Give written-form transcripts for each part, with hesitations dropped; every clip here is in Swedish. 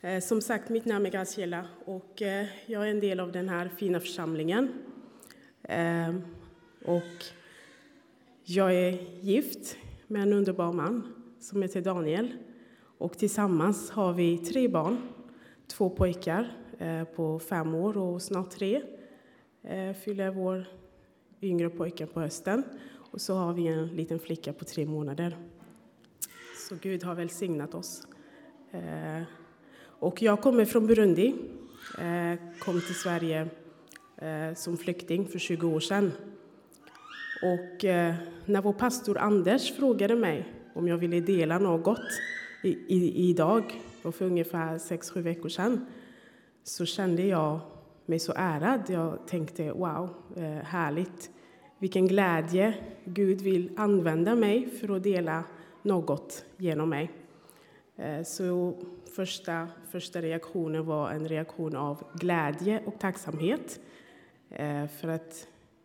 Som sagt, mitt namn är Graciela och jag är en del av den här fina församlingen. Och jag är gift med en underbar man som heter Daniel. Och tillsammans har vi 3 barn, 2 pojkar på 5 år och snart 3. Fyller vår yngre pojke på hösten. Och så har vi en liten flicka på 3 månader. Så Gud har välsignat oss. Och jag kommer från Burundi. Kom till Sverige som flykting för 20 år sedan. Och när vår pastor Anders frågade mig om jag ville dela något idag, och för ungefär 6-7 veckor sedan, så kände jag mig så ärad. Jag tänkte, wow, härligt. Vilken glädje Gud vill använda mig för att dela något genom mig. Så första reaktionen var en reaktion av glädje och tacksamhet. För att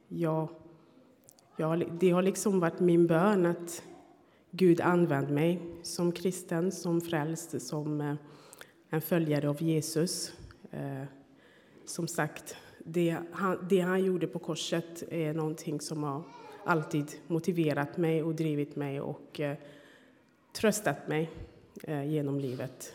det har liksom varit min bön att Gud använder mig som kristen, som frälst, som en följare av Jesus. Som sagt, det han gjorde på korset är någonting som har alltid motiverat mig och drivit mig och tröstat mig genom livet.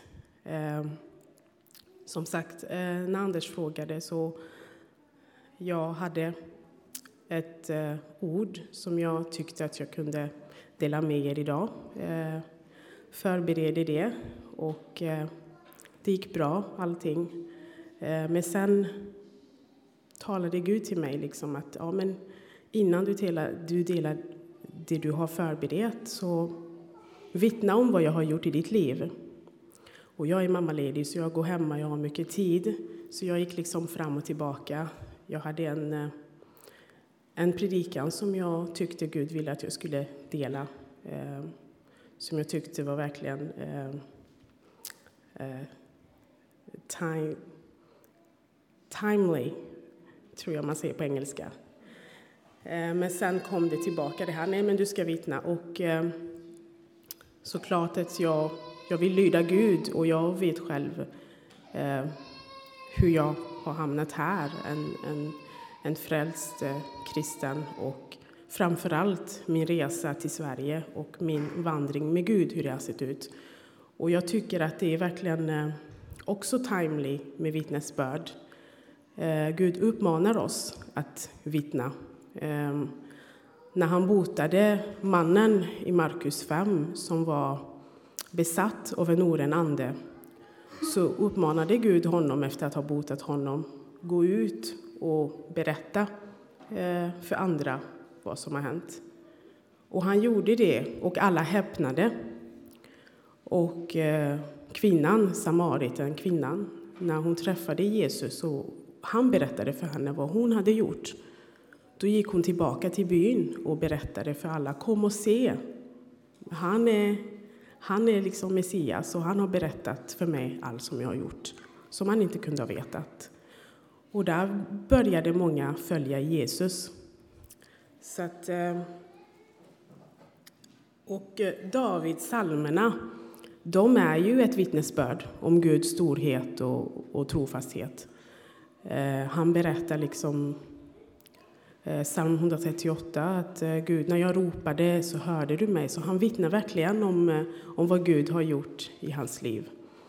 Som sagt, när Anders frågade så jag hade ett ord som jag tyckte att jag kunde dela med er idag. Förberedde det och det gick bra allting. Men sen talade Gud till mig liksom att ja, men innan du delar det du har förberett, så vittna om vad jag har gjort i ditt liv. Och jag är mammaledig så jag går hemma, jag har mycket tid. Så jag gick liksom fram och tillbaka. Jag hade en predikan som jag tyckte Gud ville att jag skulle dela. Som jag tyckte var verkligen timely, tror jag man säger på engelska. Men sen kom det tillbaka det här, nej men du ska vittna. Och såklart att jag vill lyda Gud och jag vet själv hur jag har hamnat här. En frälst kristen och framförallt min resa till Sverige och min vandring med Gud, hur det har sett ut. Och jag tycker att det är verkligen också timely med vittnesbörd. Gud uppmanar oss att vittna. När han botade mannen i Markus 5 som var besatt av en oren ande, så uppmanade Gud honom efter att ha botat honom, gå ut och berätta för andra vad som har hänt. Och han gjorde det och alla häpnade. Och Samariten kvinnan, när hon träffade Jesus och han berättade för henne vad hon hade gjort, då gick hon tillbaka till byn och berättade för alla, kom och se. Han är liksom Messias och han har berättat för mig allt som jag har gjort, som han inte kunde ha vetat. Och där började många följa Jesus. Så att, och Davids psalmerna, de är ju ett vittnesbörd om Guds storhet och trofasthet. Han berättar liksom psalm 138 att Gud, när jag ropade så hörde du mig. Så han vittnar verkligen om vad Gud har gjort i hans liv.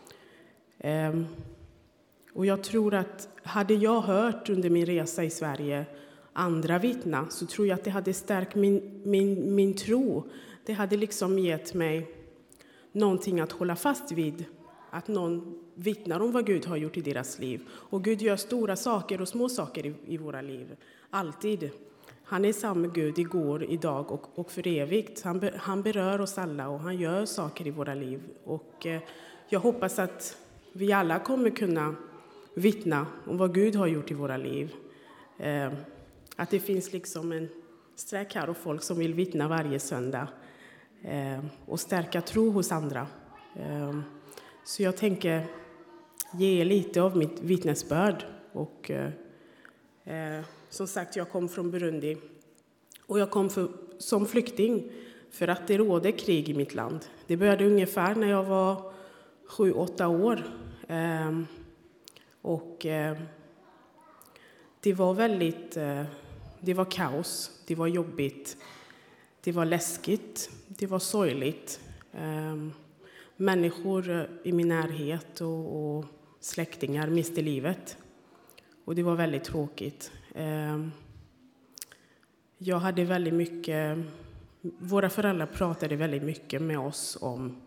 Och jag tror att hade jag hört under min resa i Sverige andra vittna, så tror jag att det hade stärkt min tro. Det hade liksom gett mig någonting att hålla fast vid. Att någon vittnar om vad Gud har gjort i deras liv. Och Gud gör stora saker och små saker i våra liv. Alltid. Han är samma Gud igår, idag och för evigt. Han berör oss alla och han gör saker i våra liv. Och jag hoppas att vi alla kommer kunna vittna om vad Gud har gjort i våra liv. Att det finns liksom en sträck här och folk som vill vittna varje söndag. Och stärka tro hos andra. Så jag tänker ge lite av mitt vittnesbörd. Och som sagt, jag kom från Burundi. Och jag kom som flykting för att det råder krig i mitt land. Det började ungefär när jag var 7-8 år. Och det var kaos, det var jobbigt, det var läskigt, det var sorgligt. Människor i min närhet och släktingar miste livet. Och det var väldigt tråkigt. Jag hade väldigt mycket... Våra föräldrar pratade väldigt mycket med oss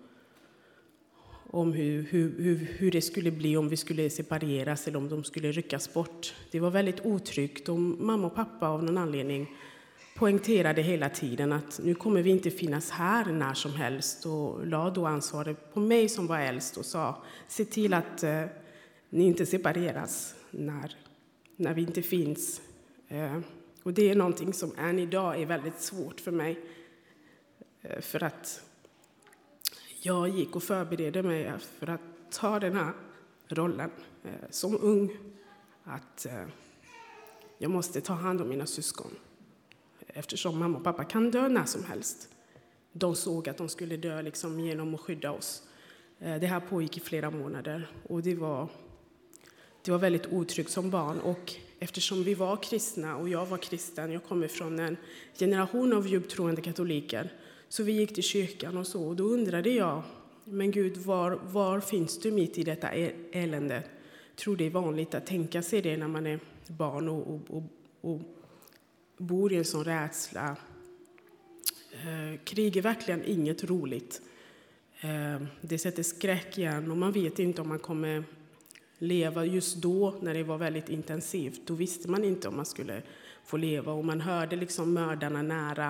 om hur det skulle bli om vi skulle separeras eller om de skulle ryckas bort. Det var väldigt otryggt och mamma och pappa av någon anledning poängterade hela tiden att nu kommer vi inte finnas här när som helst, och la då ansvaret på mig som var äldst och sa: se till att ni inte separeras när vi inte finns. Och det är någonting som än idag är väldigt svårt för mig, för att jag gick och förberedde mig för att ta den här rollen som ung, att jag måste ta hand om mina syskon. Eftersom mamma och pappa kan dö när som helst. De såg att de skulle dö liksom genom att skydda oss. Det här pågick i flera månader och det var väldigt otryggt som barn. Och eftersom vi var kristna och jag var kristen, jag kommer från en generation av djupt troende katoliker, så vi gick till kyrkan och så. Och då undrade jag: men Gud, var finns du mitt i detta elände? Tror det är vanligt att tänka sig det när man är barn och bor i en sån rädsla. Krig är verkligen inget roligt. Det sätter skräck igen och man vet inte om man kommer leva just då när det var väldigt intensivt. Då visste man inte om man skulle få leva och man hörde liksom mördarna nära.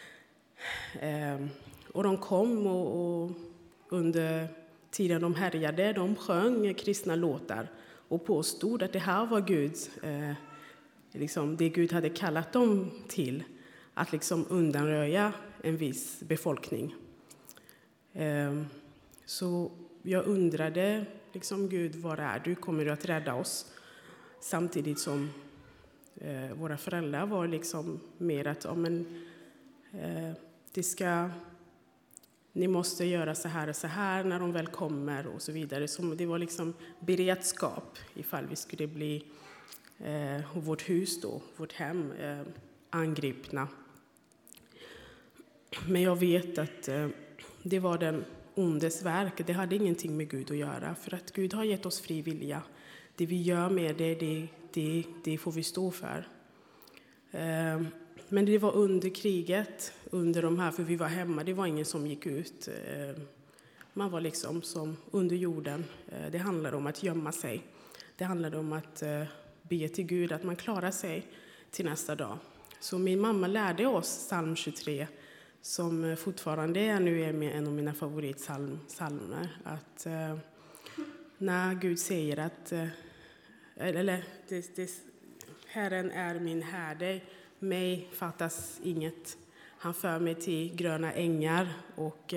Och de kom och under tiden de härjade, de sjöng kristna låtar och påstod att det här var Guds, liksom det Gud hade kallat dem till, att liksom undanröja en viss befolkning. Så jag undrade liksom: Gud, var är du? Kommer du att rädda oss? Samtidigt som våra föräldrar var liksom mer att ni måste göra så här och så här när de väl kommer och så vidare. Så det var liksom beredskap ifall vi skulle bli vårt hus då, vårt hem, angripna. Men jag vet att det var den ondes verk. Det hade ingenting med Gud att göra, för att Gud har gett oss fri vilja. Det vi gör med det får vi stå för. Men det var under kriget, under de här, för vi var hemma, det var ingen som gick ut. Man var liksom som under jorden. Det handlade om att gömma sig. Det handlade om att be till Gud att man klarar sig till nästa dag. Så min mamma lärde oss psalm 23, som fortfarande är en av mina favoritsalmer. Att när Gud säger att Herren är min herde, mig fattas inget. Han för mig till gröna ängar och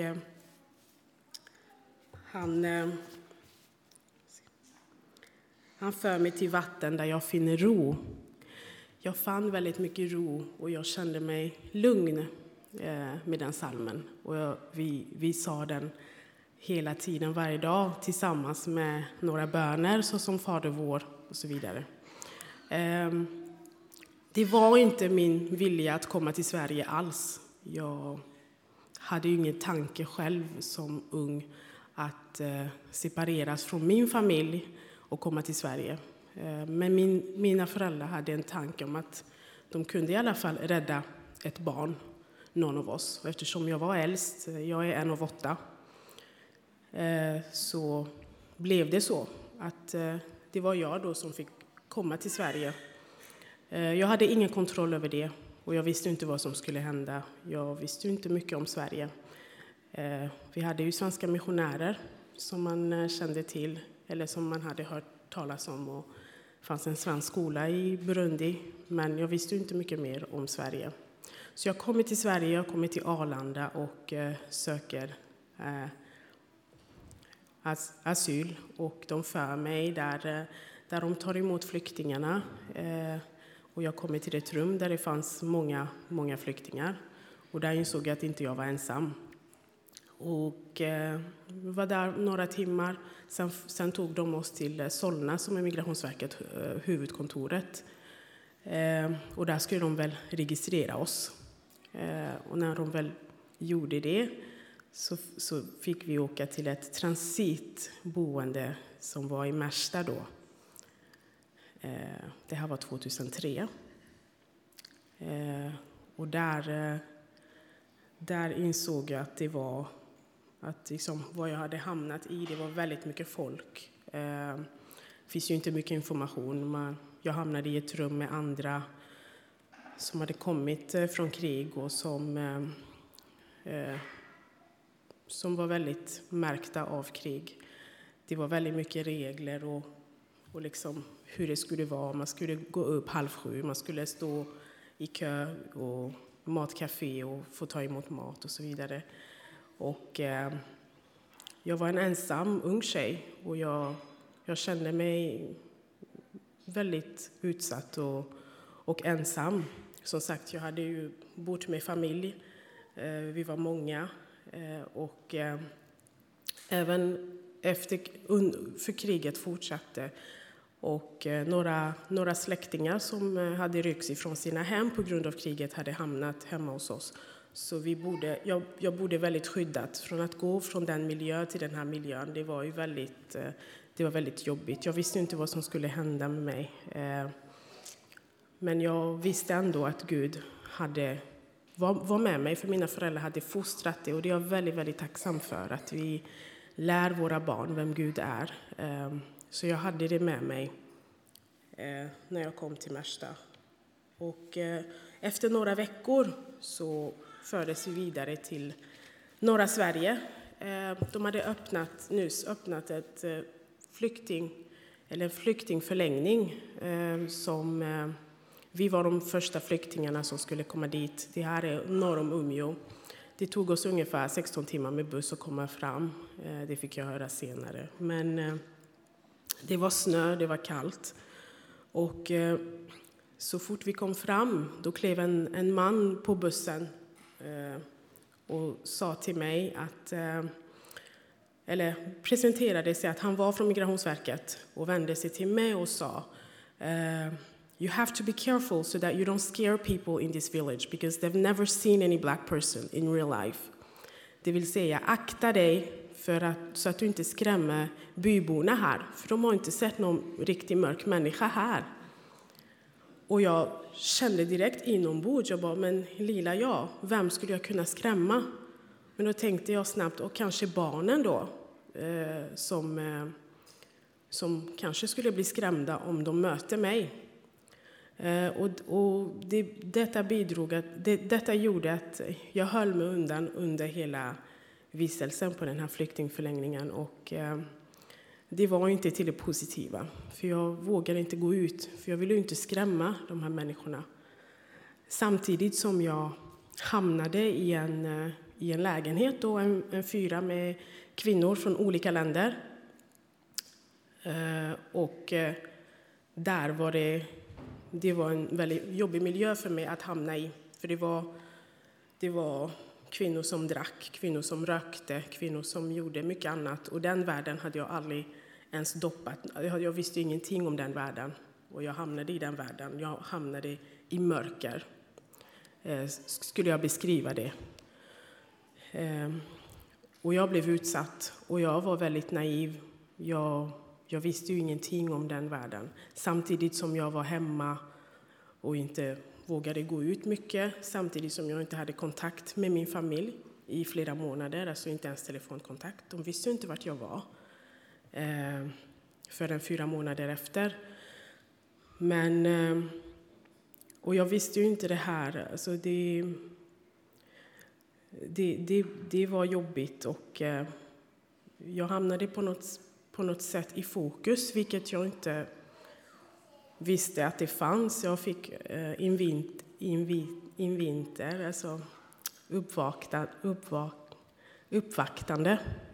han för mig till vatten där jag finner ro. Jag fann väldigt mycket ro och jag kände mig lugn med den salmen. Och vi sa den hela tiden, varje dag, tillsammans med några böner såsom Fader vår och så vidare. Det var inte min vilja att komma till Sverige alls. Jag hade ju ingen tanke själv som ung att separeras från min familj och komma till Sverige. Men mina föräldrar hade en tanke om att de kunde i alla fall rädda ett barn, någon av oss. Och eftersom jag var äldst, jag är 1 av 8, så blev det så att det var jag då som fick komma till Sverige. Jag hade ingen kontroll över det och jag visste inte vad som skulle hända. Jag visste inte mycket om Sverige. Vi hade ju svenska missionärer som man kände till eller som man hade hört talas om, och det fanns en svensk skola i Burundi, men jag visste inte mycket mer om Sverige. Så jag kommer till Sverige, jag kommer till Arlanda och söker asyl, och de för mig där de tar emot flyktingarna. Och jag kommer till ett rum där det fanns många flyktingar. Och där insåg jag att inte jag var ensam. Och vi var där några timmar. Sen tog de oss till Solna som är Migrationsverket huvudkontoret. Och där skulle de väl registrera oss. Och när de väl gjorde det så fick vi åka till ett transitboende som var i Märsta då. Det här var 2003. Och där insåg jag att det var att liksom, vad jag hade hamnat i, det var väldigt mycket folk. Det finns ju inte mycket information. Jag hamnade i ett rum med andra som hade kommit från krig och som var väldigt märkta av krig. Det var väldigt mycket regler och liksom hur det skulle vara. Man skulle gå upp 6:30, man skulle stå i kö och matcafé och få ta emot mat och så vidare. Och jag var en ensam ung tjej och jag kände mig väldigt utsatt och ensam. Som sagt, jag hade ju bott med familj. Vi var många. Och även för kriget fortsatte. Och några släktingar som hade ryckts ifrån sina hem på grund av kriget hade hamnat hemma hos oss. Så jag bodde väldigt skyddat. Från att gå från den miljön till den här miljön, det var väldigt jobbigt. Jag visste inte vad som skulle hända med mig. Men jag visste ändå att Gud var med mig, för mina föräldrar hade fostrat det. Och det är jag väldigt, väldigt tacksam för, att vi lär våra barn vem Gud är. Så jag hade det med mig när jag kom till Märsta. Och efter några veckor så fördes vi vidare till norra Sverige. De hade nyss öppnat ett flyktingförläggning som vi var de första flyktingarna som skulle komma dit. Det här är norr om Umeå. Det tog oss ungefär 16 timmar med buss att komma fram. Det fick jag höra senare. Men det var snö, det var kallt. Och så fort vi kom fram, då klev en man på bussen och sa till mig eller presenterade sig att han var från Migrationsverket och vände sig till mig och sa: You have to be careful so that you don't scare people in this village because they've never seen any black person in real life. Det vill säga, akta dig så att du inte skrämmer byborna här, för de har inte sett någon riktigt mörk människa här. Och jag kände direkt inombords, jag bara, men lilla vem skulle jag kunna skrämma? Men då tänkte jag snabbt, och kanske barnen då, som kanske skulle bli skrämda om de möter mig. Detta gjorde att jag höll mig undan under hela vistelsen på den här flyktingförläggningen. Och det var inte till det positiva, för jag vågade inte gå ut, för jag ville inte skrämma de här människorna. Samtidigt som jag hamnade i en lägenhet, då, en 4 med kvinnor från olika länder. Och där var det var en väldigt jobbig miljö för mig att hamna i. För det var kvinnor som drack, kvinnor som rökte, kvinnor som gjorde mycket annat. Och den världen hade jag aldrig ens doppat. Jag visste ingenting om den världen. Och jag hamnade i den världen. Jag hamnade i mörker. Skulle jag beskriva det. Och jag blev utsatt. Och jag var väldigt naiv. Jag visste ju ingenting om den världen. Samtidigt som jag var hemma och inte vågade gå ut mycket. Samtidigt som jag inte hade kontakt med min familj i flera månader. Alltså inte ens telefonkontakt. De visste inte vart jag var. Förrän 4 månader efter. Och jag visste ju inte det här. Alltså det var jobbigt. Och jag hamnade på något sätt i fokus, vilket jag inte visste att det fanns. Jag fick invinter, alltså uppvaktande.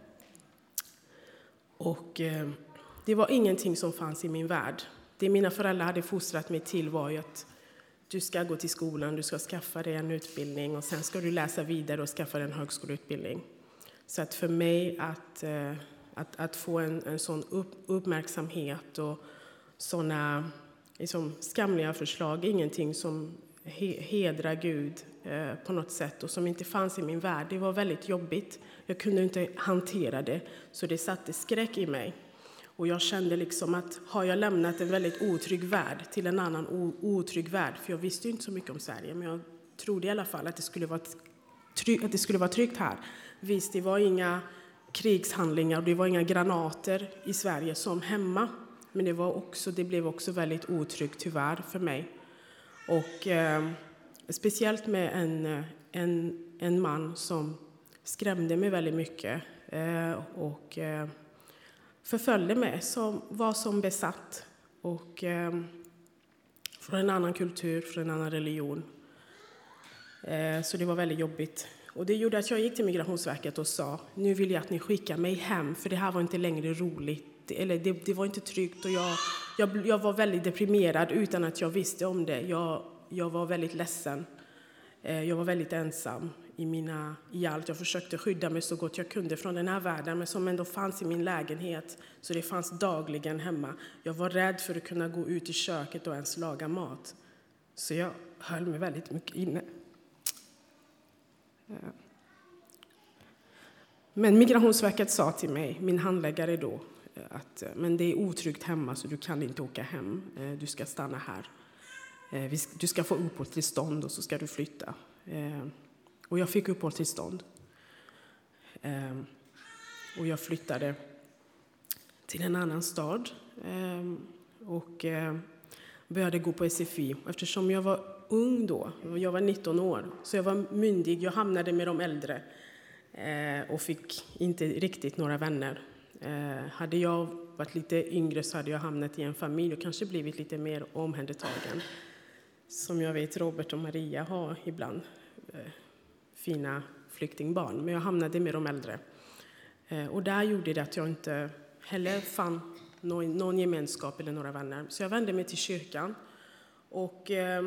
Och det var ingenting som fanns i min värld. Det mina föräldrar hade fostrat mig till var ju att du ska gå till skolan, du ska skaffa dig en utbildning och sen ska du läsa vidare och skaffa dig en högskoleutbildning. Så att för mig att få en sån uppmärksamhet och såna liksom skamliga förslag, ingenting som hedrar Gud på något sätt och som inte fanns i min värld, det var väldigt jobbigt. Jag kunde inte hantera det, så det satte skräck i mig. Och jag kände liksom att har jag lämnat en väldigt otrygg värld till en annan otrygg värld, för jag visste ju inte så mycket om Sverige, men jag trodde i alla fall att det skulle vara tryggt här. Visst, det var inga krigshandlingar och det var inga granater i Sverige som hemma, men det blev också väldigt otryggt tyvärr för mig. Och speciellt med en man som skrämde mig väldigt mycket och förföljde mig, som var som besatt och från en annan kultur, från en annan religion. Så det var väldigt jobbigt. Och det gjorde att jag gick till Migrationsverket och sa, nu vill jag att ni skickar mig hem, för det här var inte längre roligt. Eller det var inte tryggt och jag var väldigt deprimerad utan att jag visste om det. Jag var väldigt ledsen. Jag var väldigt ensam i allt. Jag försökte skydda mig så gott jag kunde från den här världen, men som ändå fanns i min lägenhet. Så det fanns dagligen hemma. Jag var rädd för att kunna gå ut i köket och ens laga mat. Så jag höll mig väldigt mycket inne. Men Migrationsverket sa till mig, min handläggare då, att men det är otryggt hemma så du kan inte åka hem. Du ska stanna här. Du ska få uppehållstillstånd och så ska du flytta. Och jag fick uppehållstillstånd. Och jag flyttade till en annan stad och började gå på SFI. Eftersom jag var ung då, jag var 19 år, så jag var myndig. Jag hamnade med de äldre och fick inte riktigt några vänner. Hade jag varit lite yngre så hade jag hamnat i en familj och kanske blivit lite mer omhändertagen. Som jag vet Robert och Maria har ibland, fina flyktingbarn. Men jag hamnade med de äldre. Och där gjorde det att jag inte heller fann någon gemenskap eller några vänner. Så jag vände mig till kyrkan. Och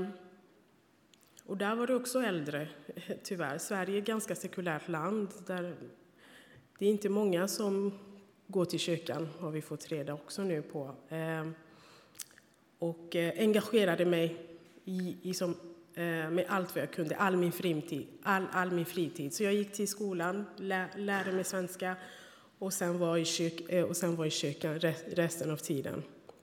där var det också äldre, tyvärr. Sverige är ett ganska sekulärt land. Där det är inte många som går till kyrkan, har vi fått reda också nu på. Och engagerade mig med allt vad jag kunde, all min fritid. Så jag gick till skolan, lärde mig svenska och sen var i kyrkan resten av tiden.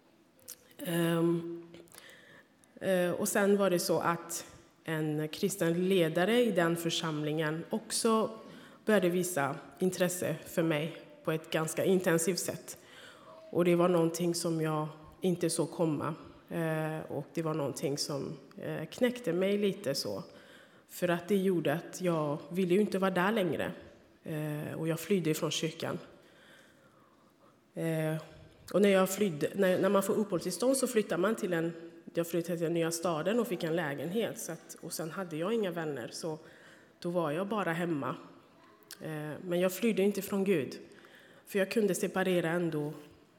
Och sen var det så att en kristen ledare i den församlingen också började visa intresse för mig på ett ganska intensivt sätt. Och det var någonting som jag inte såg komma. Och det var någonting som knäckte mig lite så. För att det gjorde att jag ville ju inte vara där längre. Och jag flydde från kyrkan. Och när man får uppehållstillstånd så flyttar man jag flyttade till den nya staden och fick en lägenhet. Och sen hade jag inga vänner, så då var jag bara hemma. Men jag flydde inte från Gud. För jag kunde separera ändå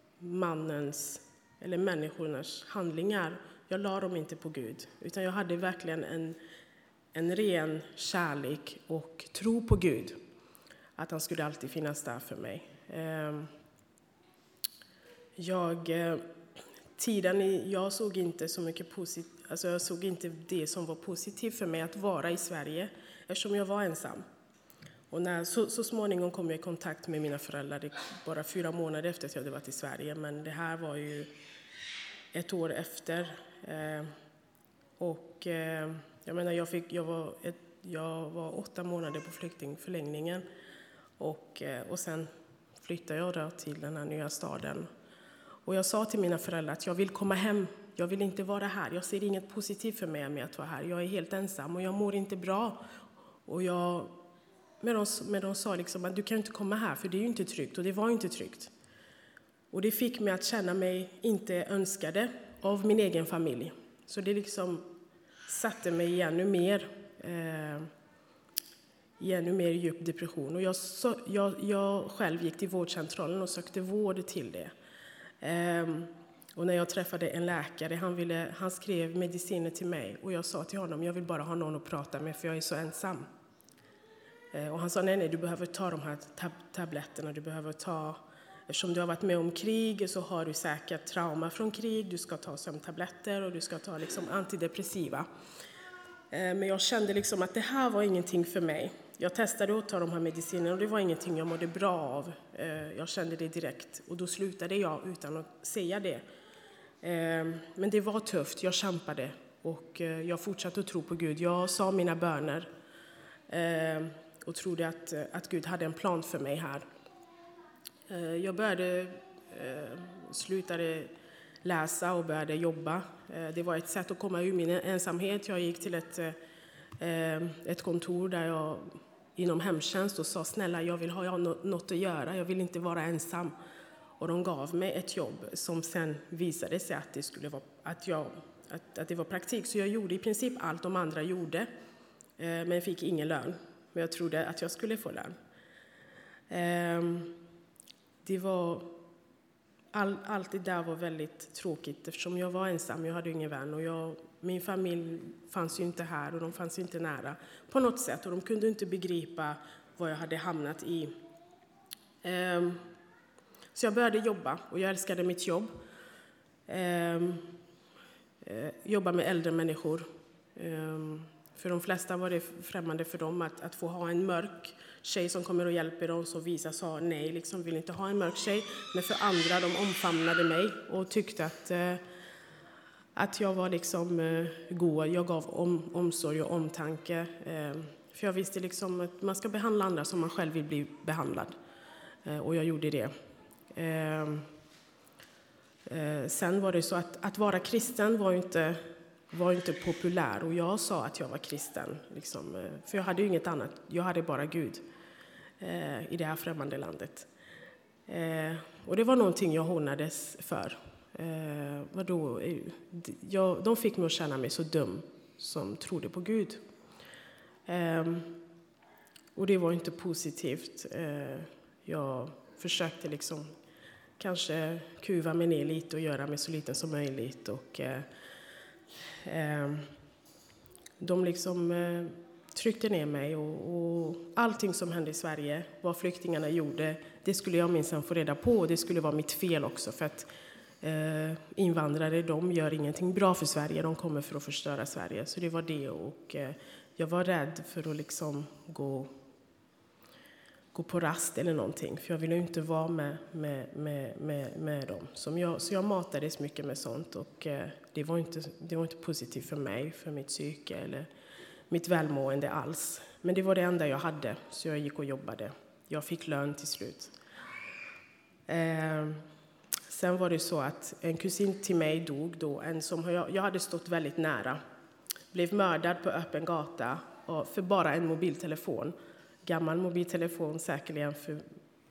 människornas handlingar. Jag la dem inte på Gud, utan jag hade verkligen en ren kärlek och tro på Gud. Att han skulle alltid finnas där för mig. Jag såg inte så mycket positivt. Alltså jag såg inte det som var positivt för mig att vara i Sverige, eftersom jag var ensam. Och så småningom kom jag i kontakt med mina föräldrar, bara 4 månader efter att jag hade varit i Sverige. Men det här var ju 1 år efter. Jag menar, jag var 8 månader på flyktingförläggningen. Och sen flyttade jag då till den här nya staden. Och jag sa till mina föräldrar att jag vill komma hem. Jag vill inte vara här. Jag ser inget positivt för mig med att vara här. Jag är helt ensam och jag mår inte bra. Men de sa liksom att du kan inte komma här, för det är ju inte tryggt. Och det var inte tryggt. Och det fick mig att känna mig inte önskade av min egen familj. Så det liksom satte mig i ännu mer djup depression. Och jag själv gick till vårdcentralen och sökte vård till det. Och när jag träffade en läkare, han skrev mediciner till mig. Och jag sa till honom, jag vill bara ha någon att prata med, för jag är så ensam. Och han sa, nej, du behöver ta de här tabletterna. Du behöver ta, eftersom du har varit med om krig så har du säkert trauma från krig. Du ska ta sömntabletter och du ska ta liksom antidepressiva. Men jag kände liksom att det här var ingenting för mig. Jag testade att ta de här medicinerna och det var ingenting jag mådde bra av. Jag kände det direkt och då slutade jag utan att säga det. Men det var tufft, jag kämpade och jag fortsatte att tro på Gud. Jag sa mina böner och trodde att Gud hade en plan för mig här. Jag slutade läsa och började jobba. Det var ett sätt att komma ur min ensamhet. Jag gick till ett kontor där jag inom hemtjänst och sa, snälla, jag vill ha något att göra. Jag vill inte vara ensam. Och de gav mig ett jobb som sen visade sig att det skulle vara att det var praktik. Så jag gjorde i princip allt de andra gjorde, men fick ingen lön. Men jag trodde att jag skulle få lön. Det var allt det där var väldigt tråkigt eftersom jag var ensam. Jag hade ingen vän och min familj fanns ju inte här och de fanns inte nära på något sätt. Och de kunde inte begripa vad jag hade hamnat i. Så jag började jobba och jag älskade mitt jobb. Jobba med äldre människor. För de flesta var det främmande för dem att få ha en mörk tjej som kommer och hjälper dem. Så vissa sa nej, liksom vill inte ha en mörk tjej. Men för andra, de omfamnade mig och tyckte att jag var liksom god. Jag gav omsorg och omtanke. För jag visste liksom att man ska behandla andra som man själv vill bli behandlad. Och jag gjorde det. Sen var det så att vara kristen var inte populär. Och jag sa att jag var kristen. Liksom, för jag hade ju inget annat. Jag hade bara Gud i det här främmande landet. Och det var någonting jag hånades för. De fick mig att känna mig så dum som trodde på Gud. Och det var inte positivt. Jag försökte liksom kanske kuva mig ner lite och göra mig så liten som möjligt. Och de liksom tryckte ner mig och allting som hände i Sverige, vad flyktingarna gjorde, det skulle jag minsann få reda på och det skulle vara mitt fel också för att invandrare, de gör ingenting bra för Sverige, de kommer för att förstöra Sverige. Så det var det och jag var rädd för att liksom gå på rast eller någonting, för jag ville inte vara med dem. Så jag matades mycket med sånt och det var inte positivt för mig, för mitt psyke eller mitt välmående alls. Men det var det enda jag hade, så jag gick och jobbade. Jag fick lön till slut. Sen var det så att en kusin till mig dog då, en som jag hade stått väldigt nära. Blev mördad på öppen gata för bara en mobiltelefon. Gammal mobiltelefon säkerligen, för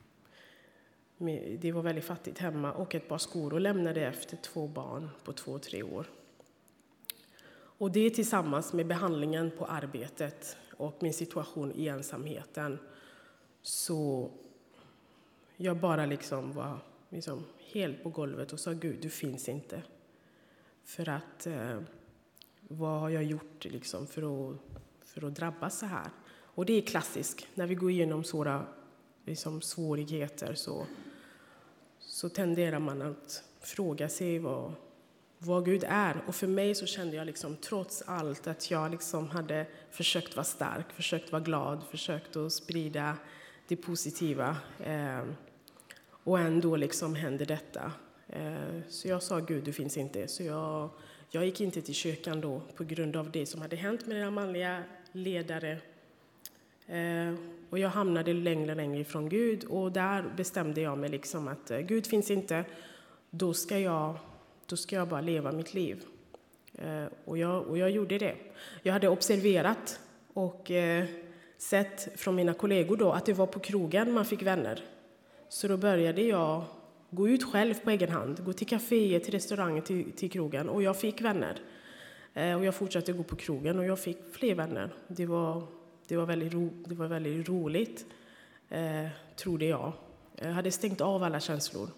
det var väldigt fattigt hemma, och ett par skor, och lämnade efter 2 barn på 2 och 3 år. Och det tillsammans med behandlingen på arbetet och min situation i ensamheten, så jag bara liksom var liksom helt på golvet och sa, Gud, du finns inte. För att vad har jag gjort liksom för att drabbas så här? Och det är klassiskt. När vi går igenom sådana liksom svårigheter så tenderar man att fråga sig vad Gud är. Och för mig så kände jag liksom, trots allt att jag liksom hade försökt vara stark, försökt vara glad, försökt att sprida det positiva. Och ändå liksom hände detta. Så jag sa, Gud, du finns inte. Så jag gick inte till kyrkan då på grund av det som hade hänt med den manliga ledare. Och jag hamnade längre ifrån Gud, och där bestämde jag mig liksom att Gud finns inte, då ska jag bara leva mitt liv. Och jag gjorde det. Jag hade observerat och sett från mina kollegor då att det var på krogen man fick vänner. Så då började jag gå ut själv på egen hand, gå till kaféer, till restauranger, till krogen, och jag fick vänner. Och jag fortsatte gå på krogen och jag fick fler vänner. Det var väldigt roligt, trodde jag. Jag hade stängt av alla känslor.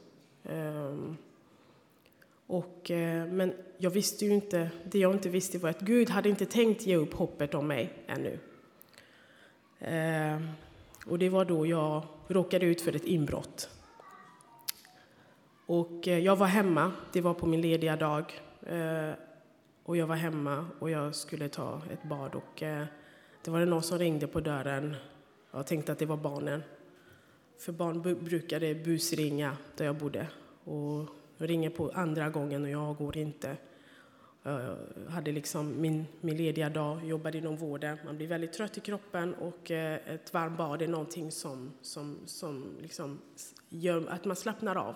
Men jag visste ju inte, det jag inte visste var att Gud hade inte tänkt ge upp hoppet om mig ännu. Och det var då jag råkade ut för ett inbrott. Och jag var hemma, det var på min lediga dag. Och jag var hemma och jag skulle ta ett bad. Och det var någon som ringde på dörren. Jag tänkte att det var barnen. För barn brukade busringa där jag bodde. Och ringer på andra gången och jag går inte. Jag hade liksom min lediga dag, jobbade inom vården. Man blir väldigt trött i kroppen och ett varmt bad är någonting som liksom gör att man slappnar av.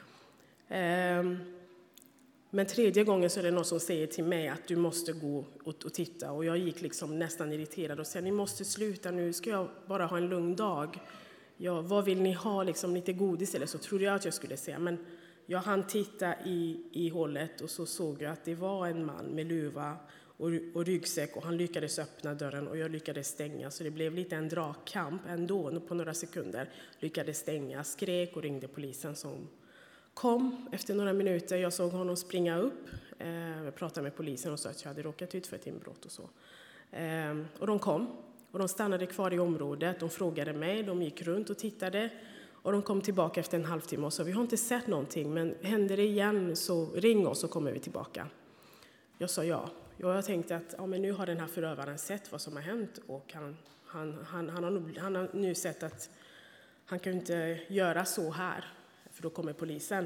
Men tredje gången så är det någon som säger till mig att du måste gå och titta. Och jag gick liksom nästan irriterad och sa, ni måste sluta nu, ska jag bara ha en lugn dag. Ja, vad vill ni ha, liksom lite godis eller så trodde jag att jag skulle säga. Men jag hann titta i hållet och så såg jag att det var en man med luva och ryggsäck. Och han lyckades öppna dörren och jag lyckades stänga. Så det blev lite en dragkamp ändå på några sekunder. Lyckades stänga, skrek och ringde polisen som kom efter några minuter. Jag såg honom springa upp. Jag pratade med polisen och sa att jag hade råkat ut för ett inbrott och så. Och de kom. Och de stannade kvar i området. De frågade mig. De gick runt och tittade. Och de kom tillbaka efter en halvtimme och sa, vi har inte sett någonting. Men händer det igen så ring oss så kommer vi tillbaka. Jag sa ja. Jag tänkte att men nu har den här förövaren sett vad som har hänt. Och han har nu sett att han kan inte göra så här. För då kommer polisen.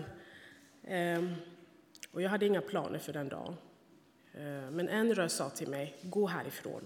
Och jag hade inga planer för den dagen. Men en röst sa till mig, gå härifrån.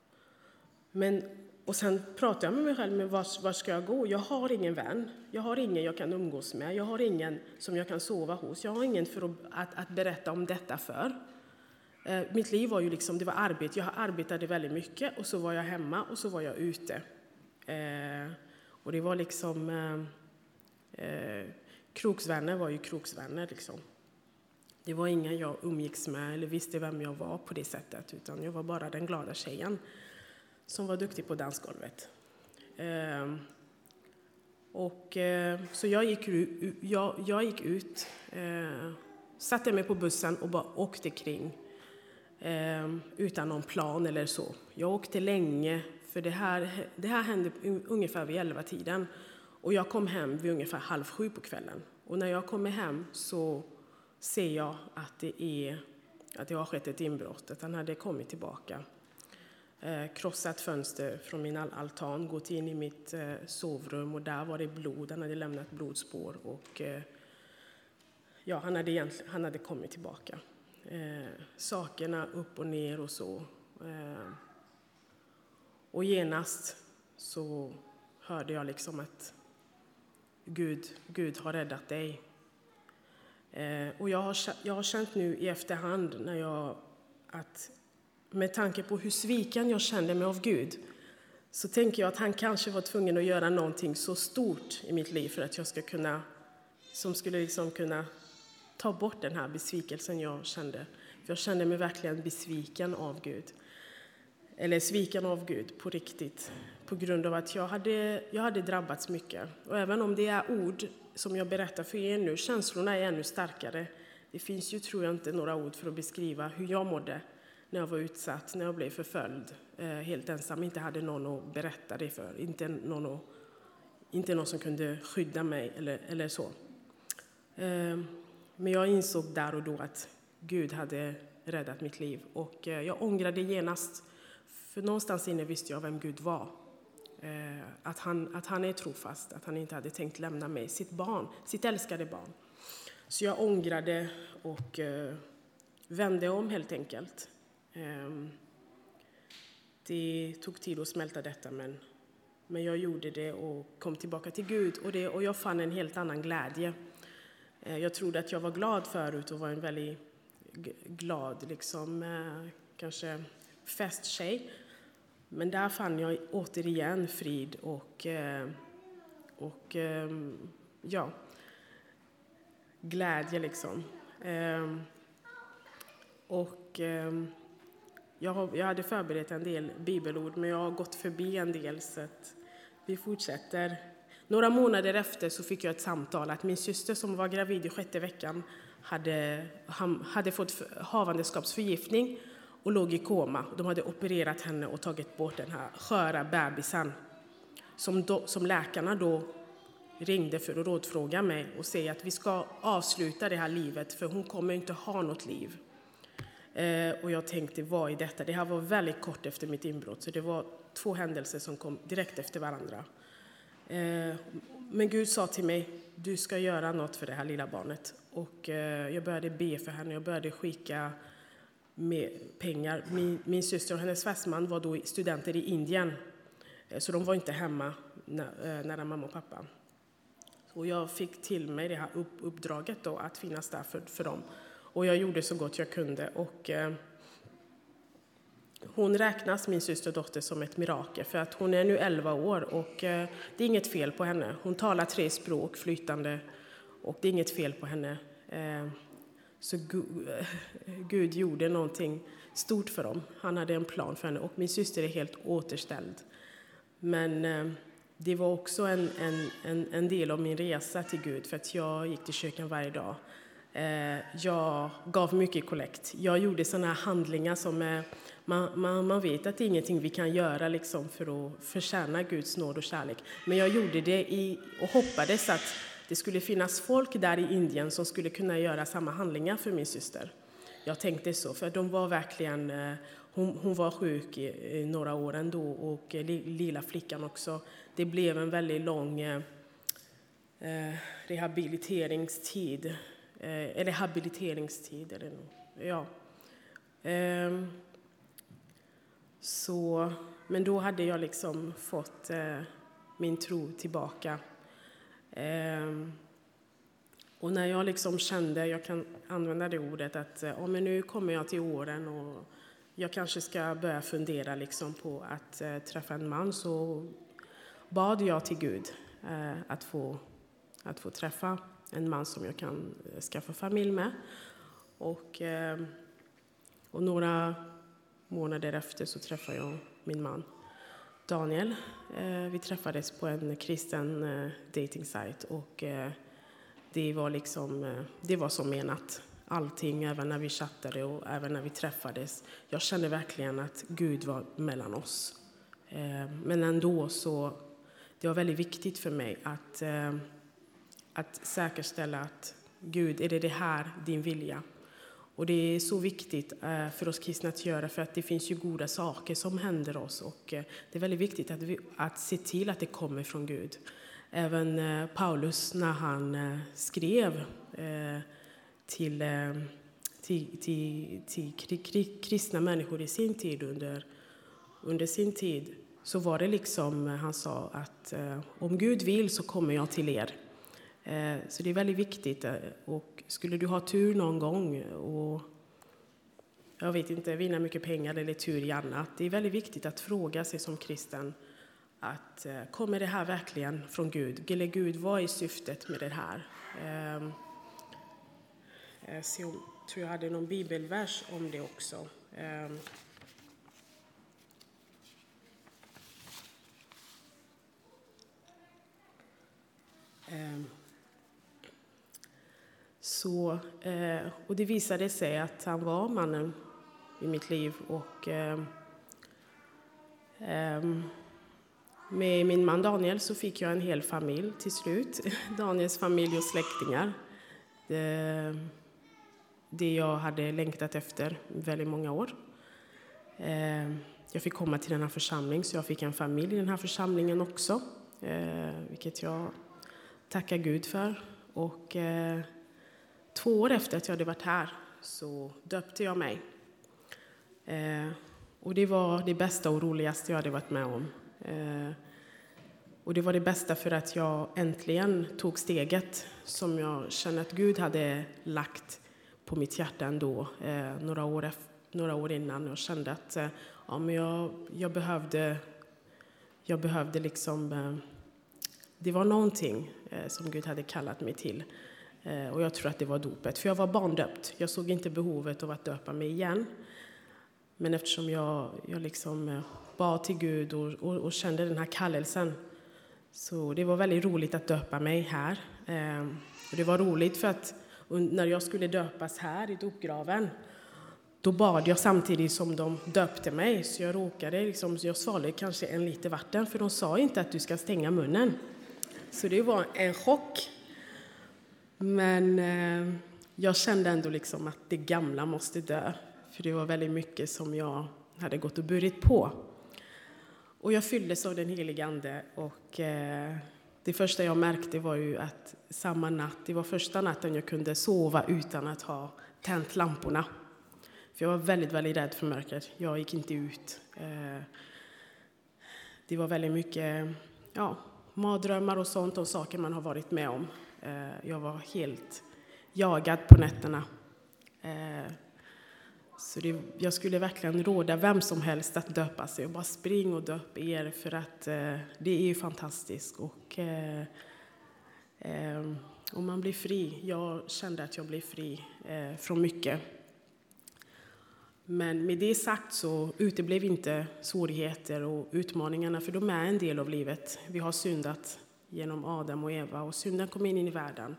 Och sen pratade jag med mig själv, men var ska jag gå? Jag har ingen vän. Jag har ingen jag kan umgås med. Jag har ingen som jag kan sova hos. Jag har ingen för att berätta om detta för. Mitt liv var ju liksom, det var arbete. Jag arbetade väldigt mycket och så var jag hemma och så var jag ute. Och det var liksom... kroksvänner var ju kroksvänner liksom. Det var ingen jag umgicks med eller visste vem jag var på det sättet, utan jag var bara den glada tjejen som var duktig på dansgolvet. Så jag gick ut, satte mig på bussen och bara åkte kring utan någon plan eller så. Jag åkte länge, för det här hände ungefär vid 11-tiden. Och jag kom hem vid ungefär 6:30 på kvällen. Och när jag kommer hem så ser jag att det har skett ett inbrott. Att han hade kommit tillbaka. Krossat fönster från min altan. Gått in i mitt sovrum och där var det blod. Han hade lämnat blodspår. Och han hade kommit tillbaka. Sakerna upp och ner och så. Och genast så hörde jag liksom att Gud har räddat dig. Och jag har känt nu i efterhand att med tanke på hur sviken jag kände mig av Gud, så tänker jag att han kanske var tvungen att göra någonting så stort i mitt liv för att jag ska kunna ta bort den här besvikelsen jag kände. För jag kände mig verkligen besviken av Gud. Eller sviken av Gud på riktigt. På grund av att jag hade drabbats mycket. Och även om det är ord som jag berättar för er nu, känslorna är ännu starkare. Det finns ju, tror jag, inte några ord för att beskriva hur jag mådde när jag var utsatt, när jag blev förföljd. Helt ensam, inte hade någon att berätta det för. Inte någon som kunde skydda mig eller så. Men jag insåg där och då att Gud hade räddat mitt liv. Och jag ångrade genast. För någonstans inne visste jag vem Gud var. Att han är trofast. Att han inte hade tänkt lämna mig, sitt älskade barn. Så jag ångrade och vände om helt enkelt. Det tog tid att smälta detta, men jag gjorde det och kom tillbaka till Gud. Och jag fann en helt annan glädje. Jag trodde att jag var glad förut och var en väldigt glad, kanske festtjej. Men där fann jag återigen frid och glädje liksom. Jag hade förberett en del bibelord, men jag har gått förbi en del, så att vi fortsätter. Några månader efter så fick jag ett samtal att min syster som var gravid i 6:e veckan hade fått havandeskapsförgiftning och låg i koma. De hade opererat henne och tagit bort den här sköra bebisen som läkarna då ringde för att rådfråga mig och säga att vi ska avsluta det här livet för hon kommer inte ha något liv. Och jag tänkte, vad är detta? Det här var väldigt kort efter mitt inbrott, så det var 2 händelser som kom direkt efter varandra. Men Gud sa till mig, du ska göra något för det här lilla barnet. Och jag började be för henne, jag började skicka med pengar. Min syster och hennes fästman var då studenter i Indien, så de var inte hemma när mamma och pappa. Och jag fick till mig det här uppdraget då, att finnas där för dem. Och jag gjorde så gott jag kunde. Och hon räknas, min syster och dotter, som ett mirakel. För att hon är nu 11 år och det är inget fel på henne. Hon talar 3 språk flytande och det är inget fel på henne. Så Gud gjorde någonting stort för dem. Han hade en plan för henne och min syster är helt återställd. Men det var också en del av min resa till Gud, för att jag gick till kyrkan varje dag. Jag gav mycket kollekt. Jag gjorde sådana här handlingar som man vet att det är ingenting vi kan göra liksom för att förtjäna Guds nåd och kärlek. Men jag gjorde det och hoppades att det skulle finnas folk där i Indien som skulle kunna göra samma handlingar för min syster. Jag tänkte så, för de var verkligen... Hon var sjuk i några år ändå och lilla flickan också. Det blev en väldigt lång rehabiliteringstid. Eller habiliteringstid. Eller, ja. Men då hade jag liksom fått min tro tillbaka. Och när jag liksom kände, jag kan använda det ordet, att men nu kommer jag till åren och jag kanske ska börja fundera liksom på att träffa en man, så bad jag till Gud att få träffa en man som jag kan skaffa familj med. Och några månader efter så träffade jag min man Daniel. Vi träffades på en kristen dating site och det var som menat. Allting, även när vi chattade och även när vi träffades. Jag kände verkligen att Gud var mellan oss. Men ändå så, det var väldigt viktigt för mig att säkerställa att Gud, är det här din vilja? Och det är så viktigt för oss kristna att göra, för att det finns ju goda saker som händer oss. Och det är väldigt viktigt att se till att det kommer från Gud. Även Paulus, när han skrev till kristna människor i sin tid, under sin tid, så var det liksom, han sa att om Gud vill så kommer jag till er. Så det är väldigt viktigt, och skulle du ha tur någon gång och jag vet inte, vinna mycket pengar eller tur i annat, det är väldigt viktigt att fråga sig som kristen att kommer det här verkligen från Gud? Eller Gud, vad är syftet med det här? Jag tror jag hade någon bibelvers om det också. Och det visade sig att han var mannen i mitt liv. Och med min man Daniel så fick jag en hel familj till slut. Daniels familj och släktingar. Det jag hade längtat efter väldigt många år. Jag fick komma till den här församlingen, så jag fick en familj i den här församlingen också. Vilket jag tackar Gud för. Och 2 år efter att jag hade varit här så döpte jag mig. Och det var det bästa och roligaste jag hade varit med om. Och det var det bästa för att jag äntligen tog steget som jag kände att Gud hade lagt på mitt hjärta ändå några år innan. Jag kände att men jag behövde liksom, det var någonting som Gud hade kallat mig till. Och jag tror att det var dopet, för jag var barndöpt. Jag såg inte behovet av att döpa mig igen. Men eftersom jag liksom bad till Gud och kände den här kallelsen, så det var väldigt roligt att döpa mig här. Och det var roligt för att när jag skulle döpas här i dopgraven, då bad jag samtidigt som de döpte mig. Så jag råkade, jag svalde kanske 1 liter vatten, för de sa inte att du ska stänga munnen. Så det var en chock. Men jag kände ändå att det gamla måste dö. För det var väldigt mycket som jag hade gått och burit på. Och jag fylldes av den heliga ande. Och det första jag märkte var ju att samma natt, det var första natten jag kunde sova utan att ha tänt lamporna. För jag var väldigt, väldigt rädd för mörkret. Jag gick inte ut. Det var väldigt mycket mardrömmar och sånt och saker man har varit med om. Jag var helt jagad på nätterna. Så jag skulle verkligen råda vem som helst att döpa sig. Och bara spring och döp er, för att det är ju fantastiskt. Och man blir fri. Jag kände att jag blev fri från mycket. Men med det sagt så uteblev inte svårigheter och utmaningarna, för de är en del av livet. Vi har syndat genom Adam och Eva, och synden kom in i världen.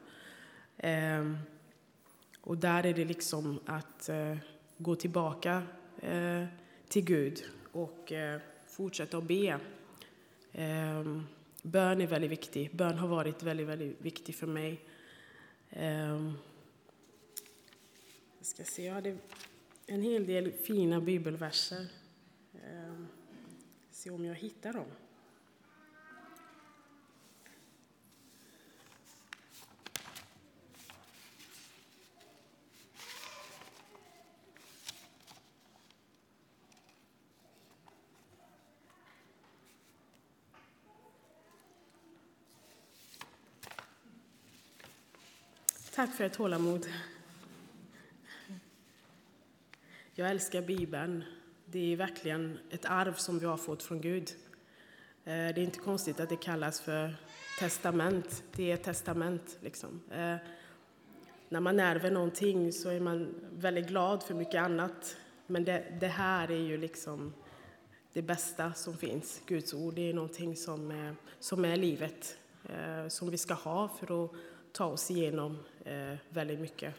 Och där är det att gå tillbaka till Gud och fortsätta att be. Bön är väldigt viktig. Bön har varit väldigt, väldigt viktig för mig. Jag ska se, jag hade en hel del fina bibelverser. Se om jag hittar dem. Tack för ert tålamod. Jag älskar Bibeln. Det är verkligen ett arv som vi har fått från Gud. Det är inte konstigt att det kallas för testament. Det är ett testament. När man ärver någonting så är man väldigt glad för mycket annat. Men det här är ju det bästa som finns. Guds ord, det är någonting som är livet. Som vi ska ha för att ta oss igenom väldigt mycket.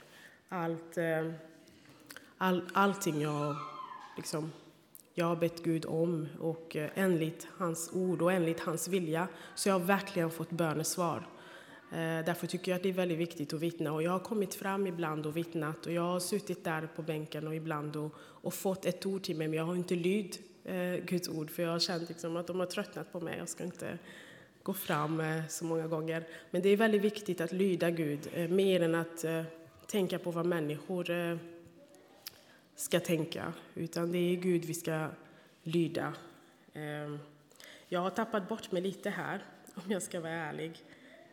Allting jag har bett Gud om, och enligt hans ord och enligt hans vilja, så jag har verkligen fått bönesvar. Därför tycker jag att det är väldigt viktigt att vittna, och jag har kommit fram ibland och vittnat, och jag har suttit där på bänken och ibland och fått ett ord till mig, men jag har inte lytt Guds ord, för jag har känt att de har tröttnat på mig. Jag ska inte gå fram så många gånger, men det är väldigt viktigt att lyda Gud mer än att tänka på vad människor ska tänka, utan det är Gud vi ska lyda. Jag har tappat bort mig lite här, om jag ska vara ärlig.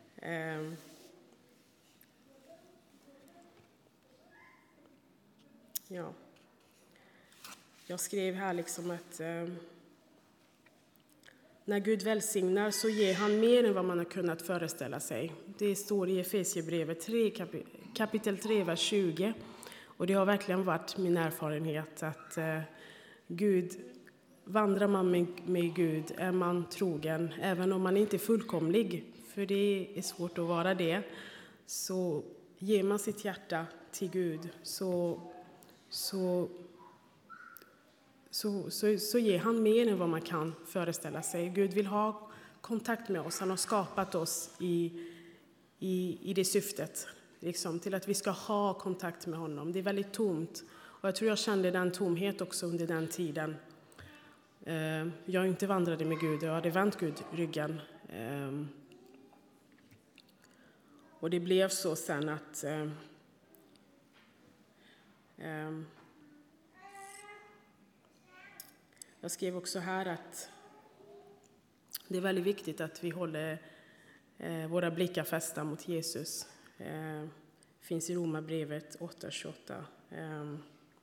Jag skrev här att när Gud välsignar så ger han mer än vad man har kunnat föreställa sig. Det står i Efesierbrevet 3, kapitel 3, vers 20. Och det har verkligen varit min erfarenhet att Gud, vandrar man med Gud, är man trogen, även om man inte är fullkomlig, för det är svårt att vara det, så ger man sitt hjärta till Gud, så ger han mer än vad man kan föreställa sig. Gud vill ha kontakt med oss. Han har skapat oss i det syftet. Till att vi ska ha kontakt med honom. Det är väldigt tomt. Och jag tror jag kände den tomhet också under den tiden. Jag inte vandrade med Gud. Jag hade vänt Gud ryggen. Och det blev så sen att jag skrev också här att det är väldigt viktigt att vi håller våra blickar fästa mot Jesus. Finns i Romarbrevet 8:28.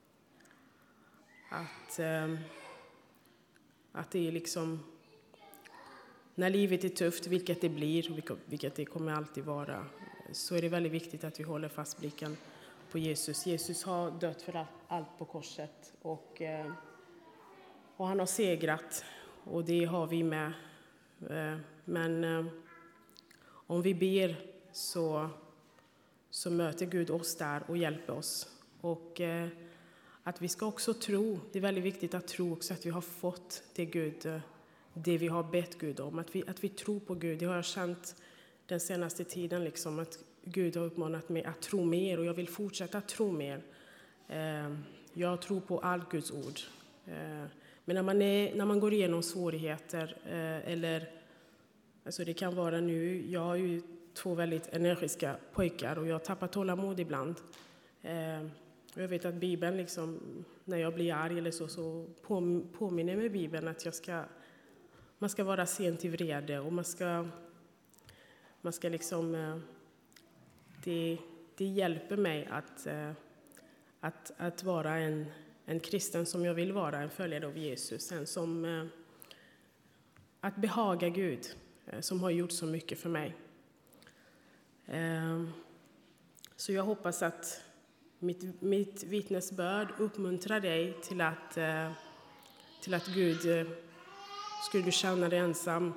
Att det är när livet är tufft, vilket det blir, vilket det kommer alltid vara, så är det väldigt viktigt att vi håller fast blicken på Jesus. Jesus har dött för allt på korset, och han har segrat, och det har vi med. Men om vi ber så möter Gud oss där och hjälper oss. Och att vi ska också tro. Det är väldigt viktigt att tro också att vi har fått det vi har bett Gud om. Att vi tror på Gud. Det har jag känt den senaste tiden, liksom, att Gud har uppmanat mig att tro mer, och jag vill fortsätta att tro mer. Jag tror på allt Guds ord. Men när man går igenom svårigheter, alltså det kan vara nu, jag har ju 2 väldigt energiska pojkar och jag tappar tålamod ibland. Och jag vet att Bibeln, liksom, när jag blir arg eller så påminner mig Bibeln att man ska vara sent i vrede, och man ska liksom, det hjälper mig att vara en kristen som jag vill vara, en följare av Jesus, att behaga Gud som har gjort så mycket för mig. Så jag hoppas att mitt vittnesbörd uppmuntrar dig till att Gud, skulle du känna dig ensam,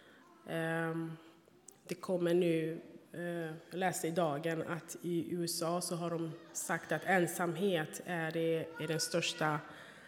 det kommer nu, jag läste i dagen att i USA så har de sagt att ensamhet är den största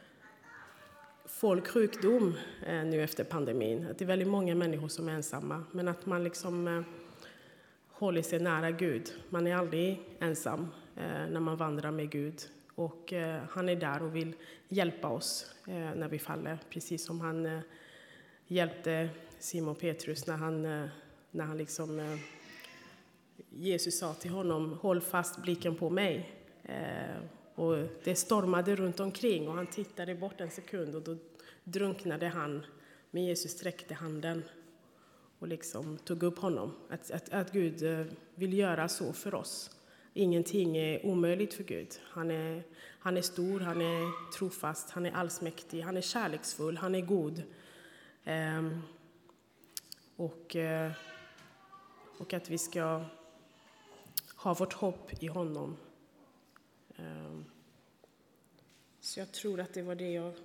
folksjukdom nu efter pandemin. Att det är väldigt många människor som är ensamma, men att man liksom håller sig nära Gud. Man är aldrig ensam när man vandrar med Gud, och han är där och vill hjälpa oss när vi faller, precis som han hjälpte Simon Petrus när han liksom, Jesus sa till honom: håll fast blicken på mig. Och det stormade runt omkring och han tittade bort en sekund och då drunknade han. Men Jesus sträckte handen och liksom tog upp honom. Att Gud vill göra så för oss. Ingenting är omöjligt för Gud. Han är stor, han är trofast, han är allsmäktig, han är kärleksfull, han är god. Och att vi ska ha vårt hopp i honom. Så jag tror att det var det jag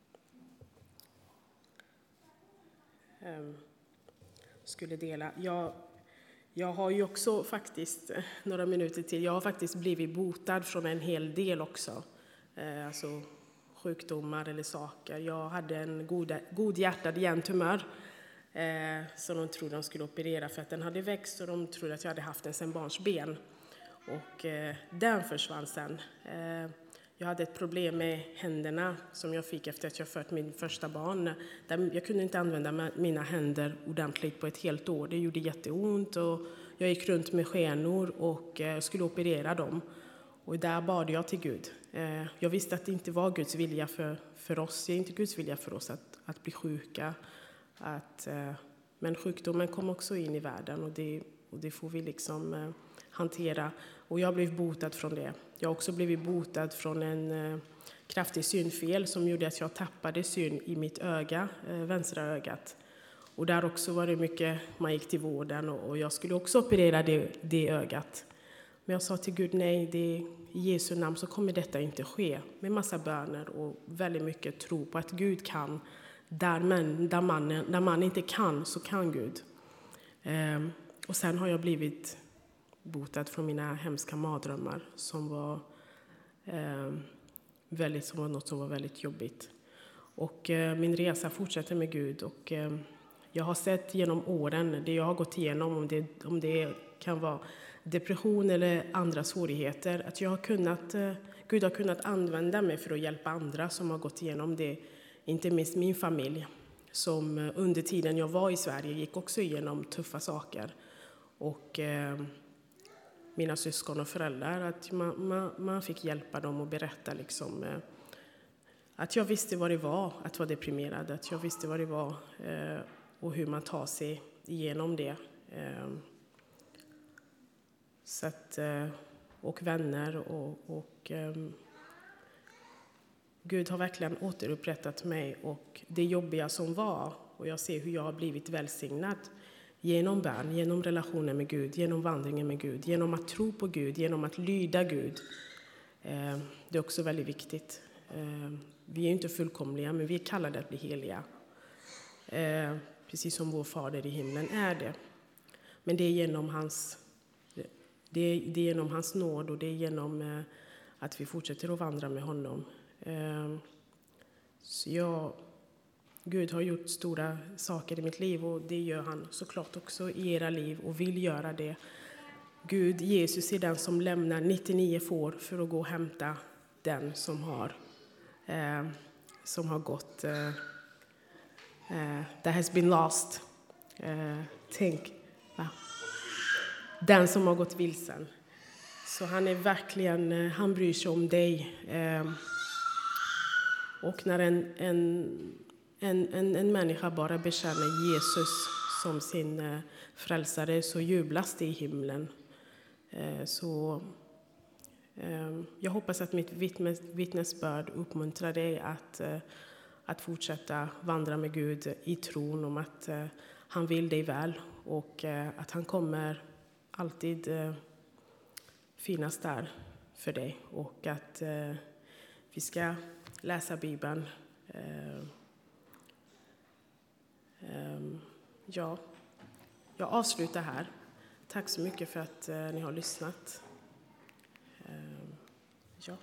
skulle dela. Jag har ju också faktiskt, några minuter till, jag har faktiskt blivit botad från en hel del också. Alltså sjukdomar eller saker. Jag hade en godhjärtad hjärntumör. Så de trodde de skulle operera för att den hade växt, och de trodde att jag hade haft den sedan barnsben. Och den försvann sen. Jag hade ett problem med händerna som jag fick efter att jag fött min första barn. Jag kunde inte använda mina händer ordentligt på ett helt år. Det gjorde jätteont och jag gick runt med skenor och skulle operera dem. Och där bad jag till Gud. Jag visste att det inte var Guds vilja för oss. Det är inte Guds vilja för oss att bli sjuka. Men sjukdomen kom också in i världen och det får vi liksom hantera. Och jag blev botad från det. Jag har också blivit botad från en kraftig synfel som gjorde att jag tappade syn i mitt öga, vänstra ögat. Och där också var det mycket, man gick till vården och jag skulle också operera det ögat. Men jag sa till Gud, nej, i Jesu namn så kommer detta inte ske. Med massa böner och väldigt mycket tro på att Gud kan. Där man inte kan, så kan Gud. Och sen har jag blivit botad från mina hemska mardrömmar som var något som var väldigt jobbigt. Och min resa fortsätter med Gud. Och jag har sett genom åren det jag har gått igenom, om det kan vara depression eller andra svårigheter, att Gud har kunnat använda mig för att hjälpa andra som har gått igenom det. Inte minst min familj som under tiden jag var i Sverige gick också igenom tuffa saker. Och mina syskon och föräldrar, att man fick hjälpa dem och berätta liksom, att jag visste vad det var att vara deprimerad. Att jag visste vad det var och hur man tar sig igenom det. Så att, och vänner och Gud har verkligen återupprättat mig och det jobbiga som var. Och jag ser hur jag har blivit välsignad genom bön, genom relationen med Gud, genom vandringen med Gud, genom att tro på Gud, genom att lyda Gud. Det är också väldigt viktigt. Vi är inte fullkomliga, men vi är kallade att bli heliga. Precis som vår fader i himlen är det. Men det är genom hans nåd och det är genom att vi fortsätter att vandra med honom Så Gud har gjort stora saker i mitt liv, och det gör han såklart också i era liv och vill göra det. Gud, Jesus är den som lämnar 99 får för att gå och hämta den som har gått, that has been lost. Den som har gått vilsen. Så han är verkligen, han bryr sig om dig. Och när en människa bara bekänner Jesus som sin frälsare, så jublas det i himlen. Så jag hoppas att mitt vittnesbörd uppmuntrar dig att fortsätta vandra med Gud i tron om att han vill dig väl, och att han kommer alltid finnas där för dig, och att vi ska läsa Bibeln. Ja, jag avslutar här. Tack så mycket för att ni har lyssnat. Ja.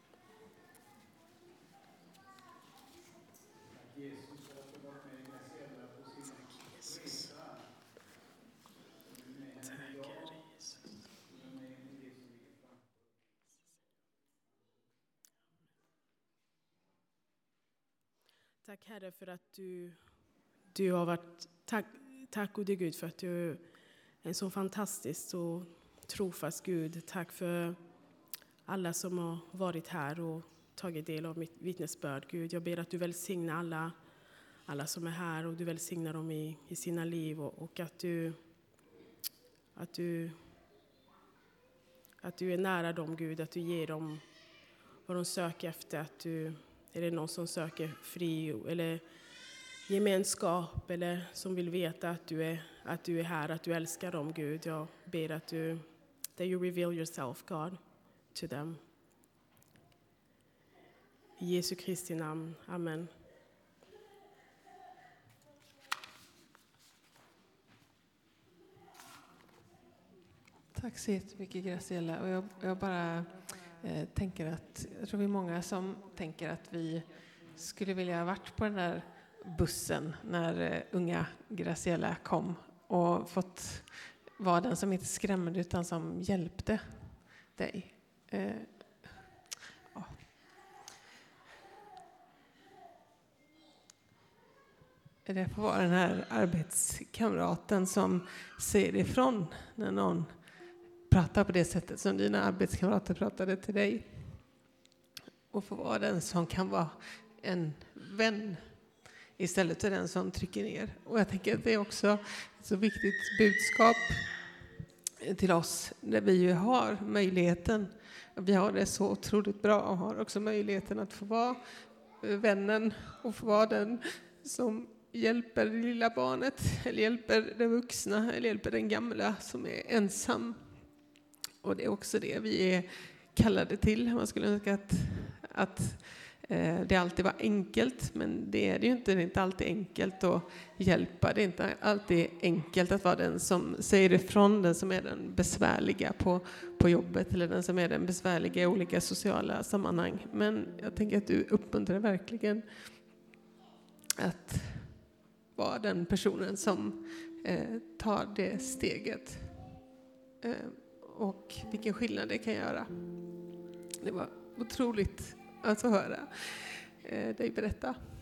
Tack Herre för att du har varit, tack gode Gud för att du är en så fantastisk och trofast Gud. Tack för alla som har varit här och tagit del av mitt vittnesbörd. Gud, jag ber att du välsignar alla som är här, och du välsignar dem i sina liv, och att du är nära dem, Gud, att du ger dem vad de söker efter, att är det någon som söker fri eller gemenskap, eller som vill veta att du är här, att du älskar dem, Gud. Jag ber att that you reveal yourself, God, to them. I Jesu Kristi namn. Amen. Tack så jättemycket, Graciela. Och jag bara tänker att jag tror vi är många som tänker att vi skulle vilja ha varit på den där bussen när unga Graciela kom och fått vara den som inte skrämde utan som hjälpte dig. Ja. Det får vara den här arbetskamraten som säger ifrån när någon pratar på det sättet som dina arbetskamrater pratade till dig. Och få vara den som kan vara en vän istället för den som trycker ner. Och jag tänker att det är också ett så viktigt budskap till oss när vi ju har möjligheten. Vi har det så otroligt bra och har också möjligheten att få vara vännen och få vara den som hjälper det lilla barnet, eller hjälper den vuxna, eller hjälper den gamla som är ensam. Och det är också det vi är kallade till. Man skulle önska att det alltid var enkelt, men det är det ju inte. Det är inte alltid enkelt att hjälpa. Det är inte alltid enkelt att vara den som säger ifrån, den som är den besvärliga på jobbet, eller den som är den besvärliga i olika sociala sammanhang. Men jag tänker att du uppmuntrar verkligen att vara den personen som tar det steget. Och vilken skillnad det kan göra. Det var otroligt att få höra dig berätta.